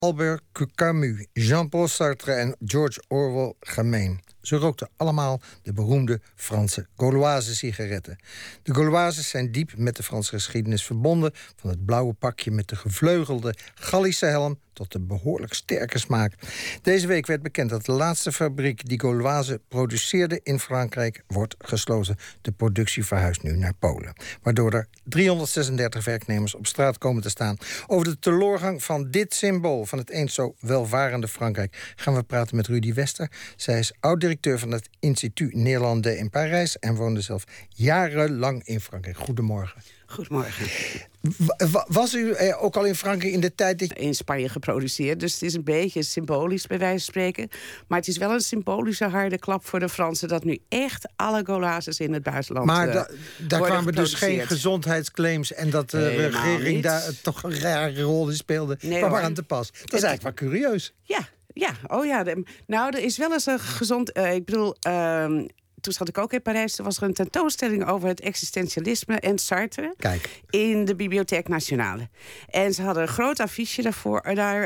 Albert Camus, Jean-Paul Sartre en George Orwell gemeen? Ze rookten allemaal de beroemde Franse Gauloise sigaretten. De Gauloises zijn diep met de Franse geschiedenis verbonden, van het blauwe pakje met de gevleugelde Gallische helm tot de behoorlijk sterke smaak. Deze week werd bekend dat de laatste fabriek die Gauloise produceerde in Frankrijk wordt gesloten. De productie verhuist nu naar Polen, waardoor er 336 werknemers op straat komen te staan. Over de teloorgang van dit symbool van het eens zo welvarende Frankrijk gaan we praten met Rudy Wester. Zij is oud-directeur van het Instituut Néerlandais in Parijs en woonde zelf jarenlang in Frankrijk. Goedemorgen. Goedemorgen. Was u ook al in Frankrijk in de tijd dat in Spanje geproduceerd, dus het is een beetje symbolisch bij wijze van spreken. Maar het is wel een symbolische harde klap voor de Fransen dat nu echt alle Gauloises in het buitenland maar daar kwamen dus geen geproduceerd. Gezondheidsclaims en dat de regering daar toch een rare rol in speelde. Kwam maar aan te pas. Dat is eigenlijk wel curieus. Ja. Nou, er is wel eens een gezond... toen zat ik ook in Parijs. Toen was er een tentoonstelling over het existentialisme en Sartre. Kijk. In de Bibliothèque Nationale. En ze hadden een groot affiche daarvoor,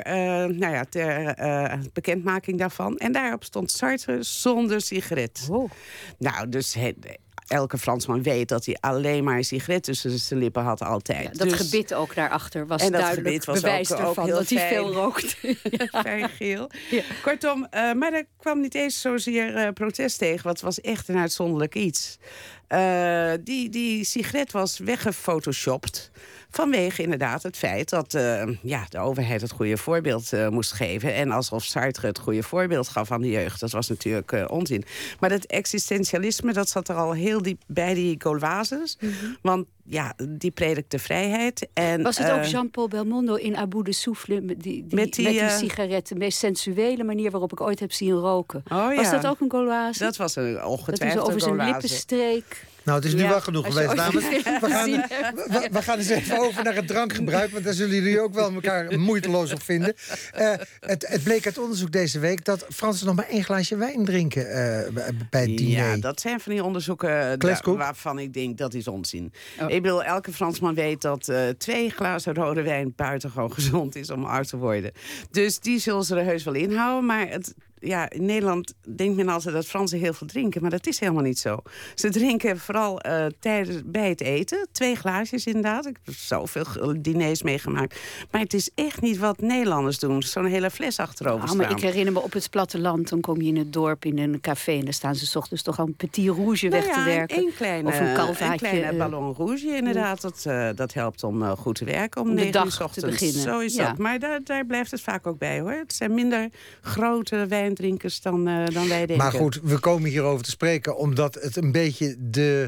ter bekendmaking daarvan. En daarop stond Sartre zonder sigaret. Oh. Nou, dus elke Fransman weet dat hij alleen maar een sigaret tussen zijn lippen had altijd. Ja, dat gebit ook daarachter was en dat duidelijk was bewijs ook ervan heel dat hij fijn. veel rookt. Fijn geel. Ja. Kortom, maar daar kwam niet eens zozeer protest tegen. Want het was echt een uitzonderlijk iets. Die sigaret was weggefotoshopt. Vanwege inderdaad het feit dat de overheid het goede voorbeeld moest geven. En alsof Sartre het goede voorbeeld gaf aan de jeugd. Dat was natuurlijk onzin. Maar dat existentialisme, dat zat er al heel diep bij die Gauloises. Mm-hmm. Want ja, die predikte vrijheid. En, was het ook Jean-Paul Belmondo in À bout de souffle met die sigaret? De meest sensuele manier waarop ik ooit heb zien roken. Was dat ook een Gauloise? Dat was een ongetwijfeld dat over zijn Gauloise. lippenstreek. Nou, het is nu wel genoeg geweest, dames. We gaan eens even over naar het drankgebruik, want daar zullen jullie ook wel elkaar moeiteloos op vinden. Het bleek uit onderzoek deze week dat Fransen nog maar 1 glaasje wijn drinken bij het diner. Ja, dat zijn van die onderzoeken waarvan ik denk dat is onzin. Oh. Ik bedoel, elke Fransman weet dat 2 glazen rode wijn buitengewoon gezond is om oud te worden. Dus die zullen ze er heus wel inhouden, maar in Nederland denkt men altijd dat Fransen heel veel drinken. Maar dat is helemaal niet zo. Ze drinken vooral bij het eten. 2 glaasjes inderdaad. Ik heb zoveel diners meegemaakt. Maar het is echt niet wat Nederlanders doen. Zo'n hele fles achterover staan. Maar ik herinner me op het platteland. Dan kom je in het dorp in een café. En dan staan ze 's ochtends toch al een petit rouge weg te werken. Of een kleine ballon rouge inderdaad. Dat helpt om goed te werken. Om de 9 dag uur 's ochtends. te beginnen. Zo is dat. Maar daar blijft het vaak ook bij hoor. Het zijn minder grote wijndrinkers dan wij denken. Maar goed, we komen hierover te spreken omdat het een beetje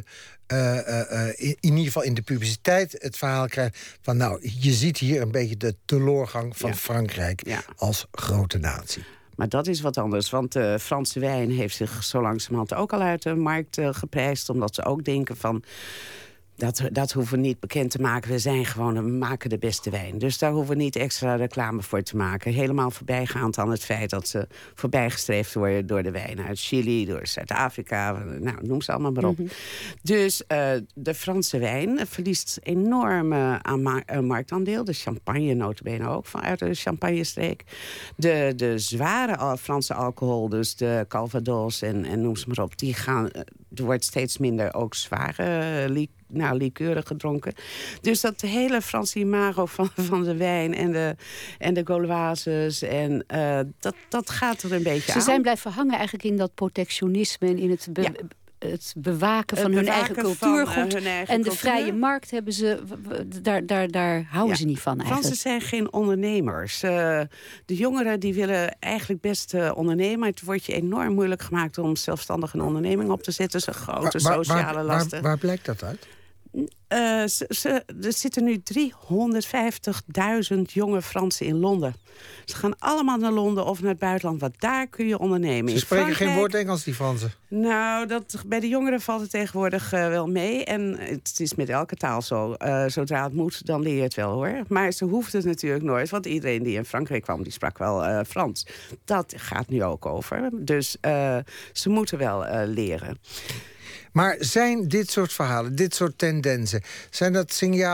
in ieder geval in de publiciteit het verhaal krijgt van je ziet hier een beetje de teloorgang van Frankrijk als grote natie. Maar dat is wat anders, want Franse wijn heeft zich zo langzamerhand ook al uit de markt geprijsd, omdat ze ook denken van Dat hoeven we niet bekend te maken. We maken de beste wijn. Dus daar hoeven we niet extra reclame voor te maken. Helemaal voorbijgaand aan het feit dat ze voorbijgestreefd worden door de wijn uit Chili, door Zuid-Afrika. Nou, noem ze allemaal maar op. Mm-hmm. Dus de Franse wijn verliest enorm aan marktaandeel. De champagne nota-bene ook vanuit de champagnestreek. De zware Franse alcohol, dus de Calvados en noem ze maar op, er wordt steeds minder ook zware likeuren gedronken. Dus dat hele Franse imago van de wijn en de Gauloises en dat gaat er een beetje aan. Ze zijn blijven hangen eigenlijk in dat protectionisme en in het bewaken van hun eigen cultuurgoed. En de vrije markt hebben ze. Daar houden ze niet van eigenlijk. Fransen zijn geen ondernemers. De jongeren die willen eigenlijk best ondernemen. Maar het wordt je enorm moeilijk gemaakt om zelfstandig een onderneming op te zetten. Dat is een grote sociale lasten. Waar blijkt dat uit? Er zitten nu 350.000 jonge Fransen in Londen. Ze gaan allemaal naar Londen of naar het buitenland, want daar kun je ondernemen. Ze spreken geen woord Engels, die Fransen? Nou, bij de jongeren valt het tegenwoordig wel mee. En het is met elke taal zo. Zodra het moet, dan leer je het wel, hoor. Maar ze hoeft het natuurlijk nooit, want iedereen die in Frankrijk kwam, die sprak wel Frans. Dat gaat nu ook over. Dus ze moeten wel leren. Maar zijn dit soort verhalen, dit soort tendensen, zijn dat signalen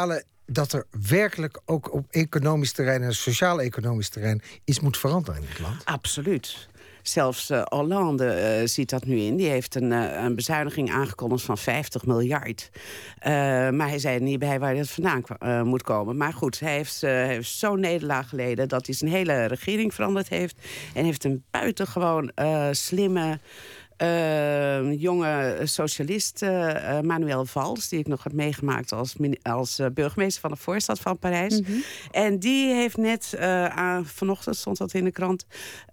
dat er werkelijk ook op economisch terrein en sociaal-economisch terrein iets moet veranderen in het land? Absoluut. Zelfs Hollande ziet dat nu in. Die heeft een bezuiniging aangekondigd van 50 miljard. Maar hij zei er niet bij waar het vandaan moet komen. Maar goed, hij heeft zo'n nederlaag geleden dat hij zijn hele regering veranderd heeft. En heeft een buitengewoon slimme jonge socialist, Manuel Valls, die ik nog heb meegemaakt als burgemeester van de voorstad van Parijs. Mm-hmm. En die heeft net, vanochtend stond dat in de krant,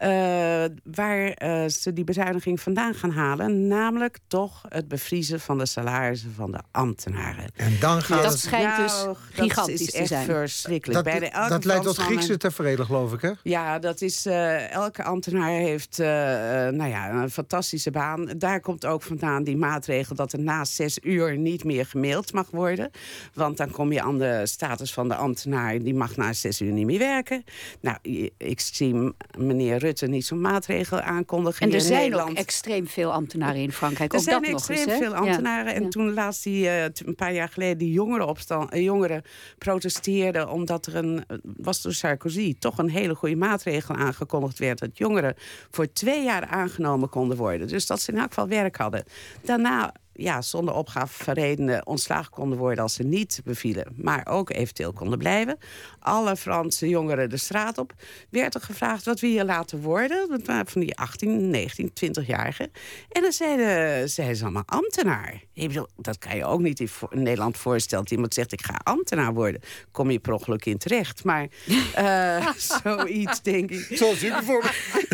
waar ze die bezuiniging vandaan gaan halen. Namelijk toch het bevriezen van de salarissen van de ambtenaren. En dan gaat dat schijnt dus gigantisch te zijn. Verschrikkelijk. Dat leidt tot Griekse taferelen, geloof ik, hè? Ja, dat is... elke ambtenaar heeft een fantastische baan. Daar komt ook vandaan die maatregel dat er na 6 uur niet meer gemaild mag worden. Want dan kom je aan de status van de ambtenaar. Die mag na 6 uur niet meer werken. Nou, ik zie meneer Rutte niet zo'n maatregel aankondigen. En er zijn ook extreem veel ambtenaren in Frankrijk. Er zijn extreem veel ambtenaren. En toen laatst een paar jaar geleden die jongeren protesteerden omdat was door Sarkozy toch een hele goede maatregel aangekondigd werd dat jongeren voor 2 jaar aangenomen konden worden. Dus dat ze in elk geval werk hadden. Daarna zonder opgave van redenen ontslagen konden worden als ze niet bevielen, maar ook eventueel konden blijven. Alle Franse jongeren de straat op. Werd er gevraagd wat wil je laten worden? Dat waren van die 18, 19, 20-jarigen. En dan zeiden ze allemaal ambtenaar. Ik bedoel, dat kan je ook niet in Nederland voorstellen. Dat iemand zegt, ik ga ambtenaar worden. Kom je per ongeluk in terecht. Maar zoiets, denk ik. Zoals u bijvoorbeeld.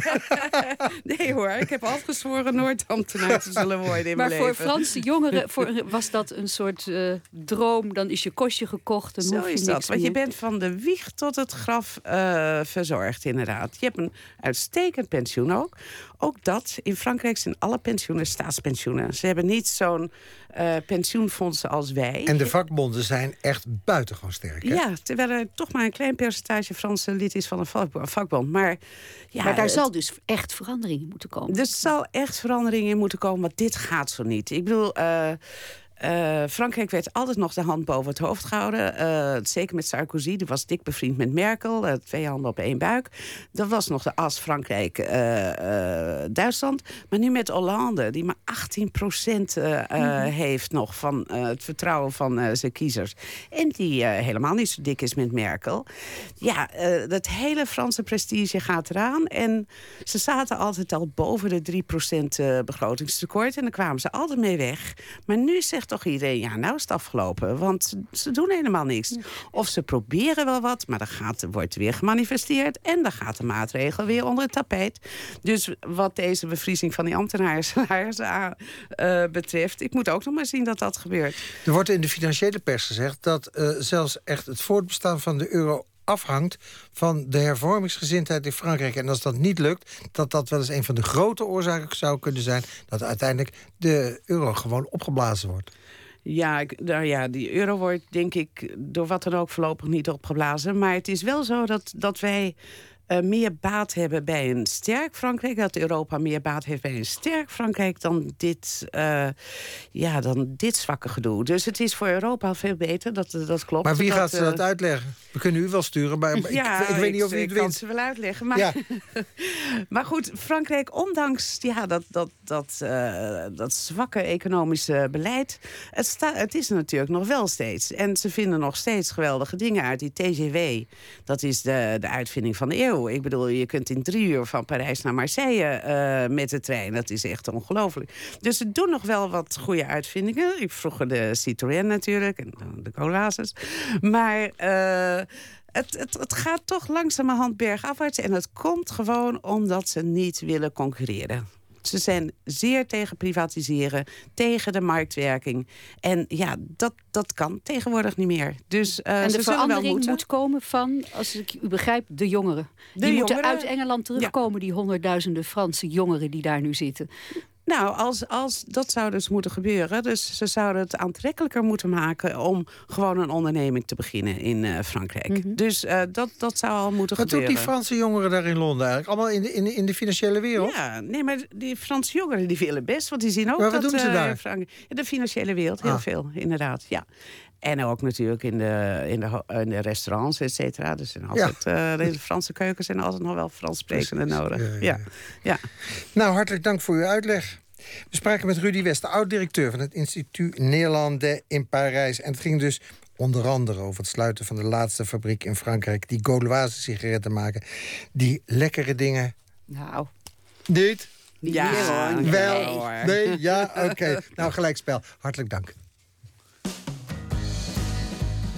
Nee hoor, ik heb afgezworen nooit ambtenaar te zullen worden in mijn leven. Maar voor Franse jongeren was dat een soort droom. Dan is je kostje gekocht. Dan zo hoef je is niks dat. Want meer. je bent van de wieg tot het graf verzorgd, inderdaad. Je hebt een uitstekend pensioen ook. Ook dat, in Frankrijk zijn alle pensioenen staatspensioenen. Ze hebben niet zo'n pensioenfondsen als wij. En de vakbonden zijn echt buitengewoon sterk, hè? Ja, terwijl er toch maar een klein percentage Franse lid is van een vakbond. Maar daar zal dus echt verandering in moeten komen. Er zal echt verandering in moeten komen, want dit gaat zo niet. Ik bedoel, Frankrijk werd altijd nog de hand boven het hoofd gehouden. Zeker met Sarkozy, die was dik bevriend met Merkel. 2 handen op 1 buik. Dat was nog de as Frankrijk-Duitsland. Maar nu met Hollande, die maar 18% heeft nog van het vertrouwen van zijn kiezers. En die helemaal niet zo dik is met Merkel. Ja, dat hele Franse prestige gaat eraan. En ze zaten altijd al boven de 3% begrotingstekort. En daar kwamen ze altijd mee weg. Maar nu zegt toch iedereen, nou is het afgelopen. Want ze doen helemaal niks. Of ze proberen wel wat, maar dan wordt weer gemanifesteerd. En dan gaat de maatregel weer onder het tapijt. Dus wat deze bevriezing van die ambtenarensalarissen betreft, ik moet ook nog maar zien dat dat gebeurt. Er wordt in de financiële pers gezegd dat zelfs echt het voortbestaan van de euro afhangt van de hervormingsgezindheid in Frankrijk. En als dat niet lukt, dat wel eens een van de grote oorzaken zou kunnen zijn dat uiteindelijk de euro gewoon opgeblazen wordt. Ja, die euro wordt, denk ik, door wat dan ook voorlopig niet opgeblazen. Maar het is wel zo dat wij meer baat hebben bij een sterk Frankrijk, dat Europa meer baat heeft bij een sterk Frankrijk dan dit zwakke gedoe. Dus het is voor Europa veel beter, dat klopt. Maar wie gaat ze dat uitleggen? We kunnen u wel sturen, maar ik weet niet of u het weet. Ik kan ze wel uitleggen. Maar, maar goed, Frankrijk, ondanks dat zwakke economische beleid, het is er natuurlijk nog wel steeds. En ze vinden nog steeds geweldige dingen uit. Die TGW, dat is de uitvinding van de eeuw. Ik bedoel, je kunt in 3 uur van Parijs naar Marseille met de trein. Dat is echt ongelooflijk. Dus ze doen nog wel wat goede uitvindingen. Vroeger de Citroën natuurlijk en de Colazes. Maar het gaat toch langzamerhand bergafwaarts. En het komt gewoon omdat ze niet willen concurreren. Ze zijn zeer tegen privatiseren, tegen de marktwerking. En ja, dat kan tegenwoordig niet meer. Dus, en de verandering moet komen van, als ik u begrijp, de jongeren. Die moeten uit Engeland terugkomen, die honderdduizenden Franse jongeren die daar nu zitten. Nou, als dat zou dus moeten gebeuren. Dus ze zouden het aantrekkelijker moeten maken om gewoon een onderneming te beginnen in Frankrijk. Mm-hmm. Dus dat zou al moeten gebeuren. Wat doen die Franse jongeren daar in Londen eigenlijk? Allemaal in de financiële wereld? Ja, nee, maar die Franse jongeren die willen best. Want die zien ook maar wat doen ze daar? De financiële wereld, heel veel, inderdaad, ja. En ook natuurlijk in de restaurants, et cetera. Er zijn altijd, de Franse keukens zijn altijd nog wel Frans sprekende nodig. Ja. Nou, hartelijk dank voor uw uitleg. We spraken met Rudy West, de oud-directeur van het Instituut Néerlandais in Parijs. En het ging dus onder andere over het sluiten van de laatste fabriek in Frankrijk, die Gauloise sigaretten maken. Die lekkere dingen. Nou. Niet? Ja. Wel. Nee, ja, oké. Nou, gelijkspel. Hartelijk dank.